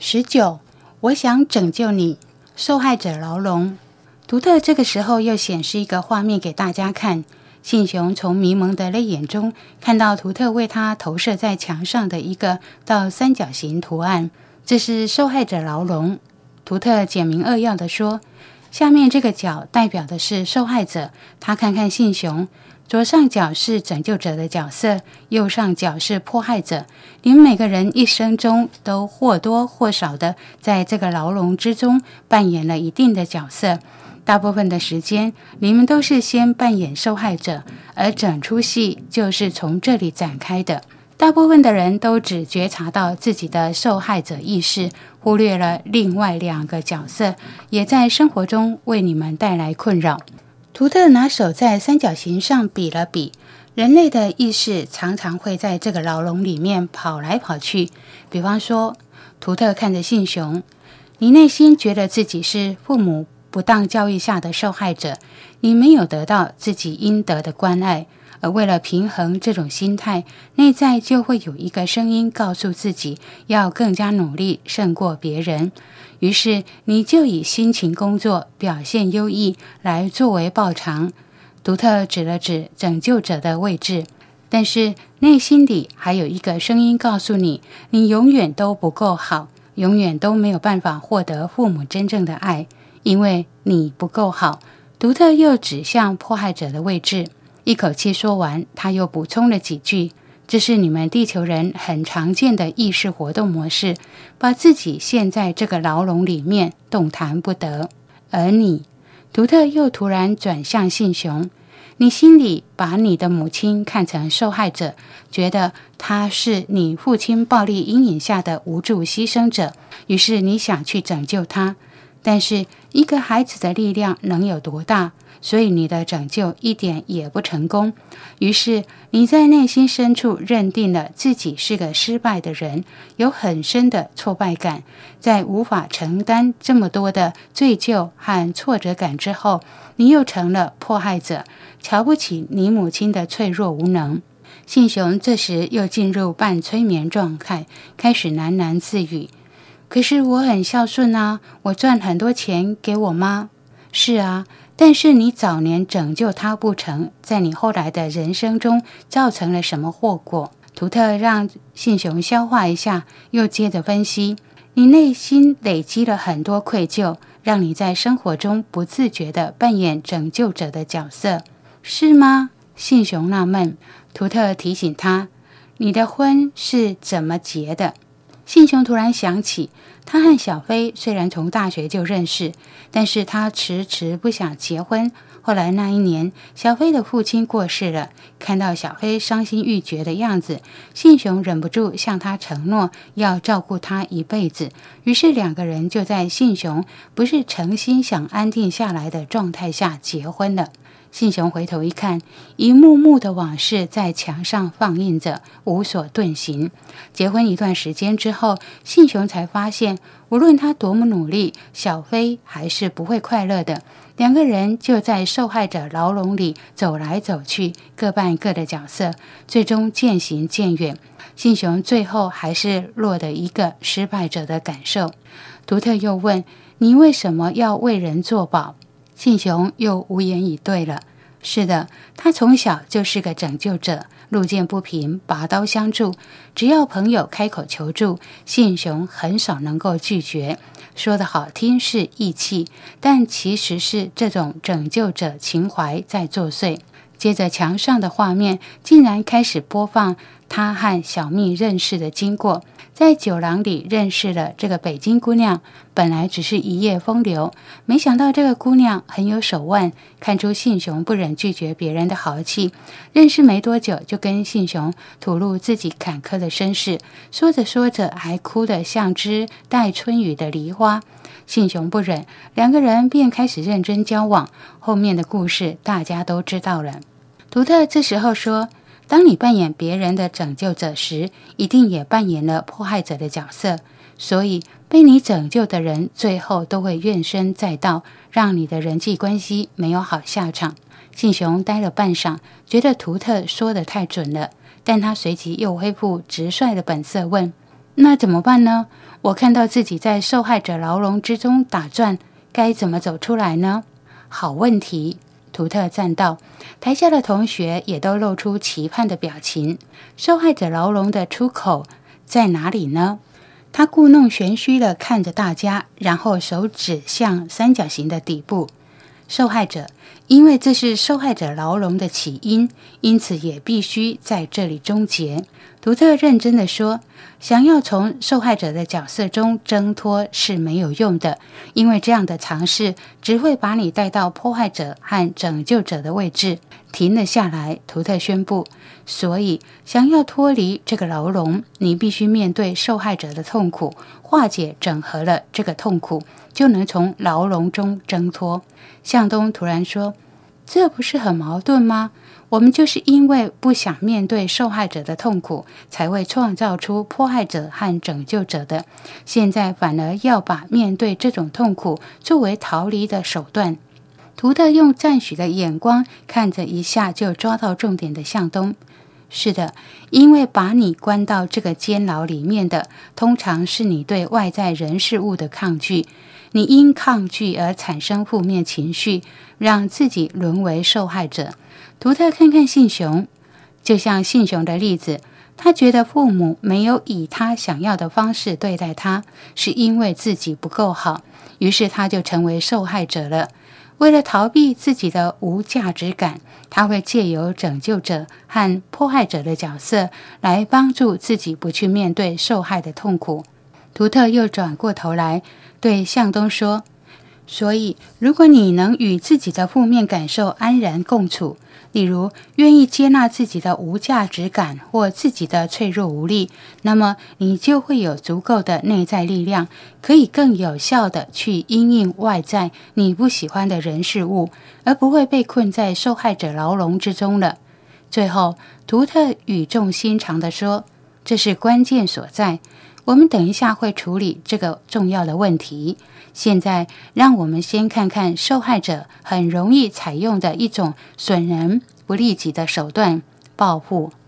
19，我想拯救你，受害者牢笼。图特这个时候又显示一个画面给大家看，信雄从迷蒙的泪眼中看到图特为他投射在墙上的一个倒三角形图案，这是受害者牢笼。图特简明扼要地说，下面这个角代表的是受害者，他看看信雄，左上角是拯救者的角色，右上角是迫害者。你们每个人一生中都或多或少的在这个牢笼之中扮演了一定的角色，大部分的时间你们都是先扮演受害者，而整出戏就是从这里展开的。大部分的人都只觉察到自己的受害者意识，忽略了另外两个角色也在生活中为你们带来困扰。图特拿手在三角形上比了比，人类的意识常常会在这个牢笼里面跑来跑去。比方说，图特看着信雄，你内心觉得自己是父母不当教育下的受害者，你没有得到自己应得的关爱，而为了平衡这种心态，内在就会有一个声音告诉自己要更加努力胜过别人，于是你就以辛勤工作表现优异来作为报偿。图特指了指拯救者的位置，但是内心里还有一个声音告诉你，你永远都不够好，永远都没有办法获得父母真正的爱，因为你不够好。图特又指向迫害者的位置，一口气说完，他又补充了几句，这是你们地球人很常见的意识活动模式，把自己陷在这个牢笼里面，动弹不得。而你，图特又突然转向信雄，你心里把你的母亲看成受害者，觉得她是你父亲暴力阴影下的无助牺牲者，于是你想去拯救她。但是一个孩子的力量能有多大？所以你的拯救一点也不成功，于是你在内心深处认定了自己是个失败的人，有很深的挫败感，在无法承担这么多的罪疚和挫折感之后，你又成了迫害者，瞧不起你母亲的脆弱无能。信雄这时又进入半催眠状态，开始喃喃自语，可是我很孝顺啊，我赚很多钱给我妈。是啊，但是你早年拯救他不成，在你后来的人生中造成了什么后果？图特让信雄消化一下，又接着分析，你内心累积了很多愧疚，让你在生活中不自觉地扮演拯救者的角色，是吗？信雄纳闷，图特提醒他，你的婚是怎么结的？信雄突然想起，他和小飞虽然从大学就认识，但是他迟迟不想结婚。后来那一年，小飞的父亲过世了，看到小飞伤心欲绝的样子，信雄忍不住向他承诺要照顾他一辈子。于是两个人就在信雄不是诚心想安定下来的状态下结婚了。信雄回头一看，一幕幕的往事在墙上放映着，无所遁形。结婚一段时间之后，信雄才发现，无论他多么努力，小飞还是不会快乐的。两个人就在受害者牢笼里走来走去，各扮各的角色，最终渐行渐远。信雄最后还是落得一个失败者的感受。图特又问，你为什么要为人作保？信雄又无言以对了。是的，他从小就是个拯救者，路见不平拔刀相助，只要朋友开口求助，信雄很少能够拒绝。说得好听是义气，但其实是这种拯救者情怀在作祟。接着墙上的画面竟然开始播放他和小蜜认识的经过，在酒廊里认识了这个北京姑娘，本来只是一夜风流，没想到这个姑娘很有手腕，看出信雄不忍拒绝别人的豪气，认识没多久就跟信雄吐露自己坎坷的身世，说着说着还哭得像只待春雨的梨花。信雄不忍，两个人便开始认真交往，后面的故事大家都知道了。图特这时候说，当你扮演别人的拯救者时，一定也扮演了迫害者的角色，所以被你拯救的人最后都会怨声载道，让你的人际关系没有好下场。信雄呆了半晌，觉得图特说得太准了，但他随即又恢复直率的本色问， 那怎么办呢？我看到自己在受害者牢笼之中打转，该怎么走出来呢？好问题，图特赞道。台下的同学也都露出期盼的表情。受害者牢笼的出口在哪里呢？他故弄玄虚地看着大家，然后手指向三角形的底部。受害者，因为这是受害者牢笼的起因，因此也必须在这里终结。图特认真地说，想要从受害者的角色中挣脱是没有用的，因为这样的尝试只会把你带到破坏者和拯救者的位置。停了下来，图特宣布，所以想要脱离这个牢笼，你必须面对受害者的痛苦，化解整合了这个痛苦，就能从牢笼中挣脱。向东突然说，这不是很矛盾吗？我们就是因为不想面对受害者的痛苦，才会创造出迫害者和拯救者的，现在反而要把面对这种痛苦作为逃离的手段。图特用赞许的眼光看着一下就抓到重点的向东。是的，因为把你关到这个监牢里面的，通常是你对外在人事物的抗拒。你因抗拒而产生负面情绪，让自己沦为受害者。图特看看信雄，就像信雄的例子，他觉得父母没有以他想要的方式对待他，是因为自己不够好，于是他就成为受害者了。为了逃避自己的无价值感，他会借由拯救者和迫害者的角色来帮助自己不去面对受害的痛苦。图特又转过头来对向东说，所以如果你能与自己的负面感受安然共处，例如愿意接纳自己的无价值感或自己的脆弱无力，那么你就会有足够的内在力量，可以更有效地去因应外在你不喜欢的人事物，而不会被困在受害者牢笼之中了。最后，图特语重心长地说，这是关键所在，我们等一下会处理这个重要的问题。现在让我们先看看受害者很容易采用的一种损人不利己的手段——报复。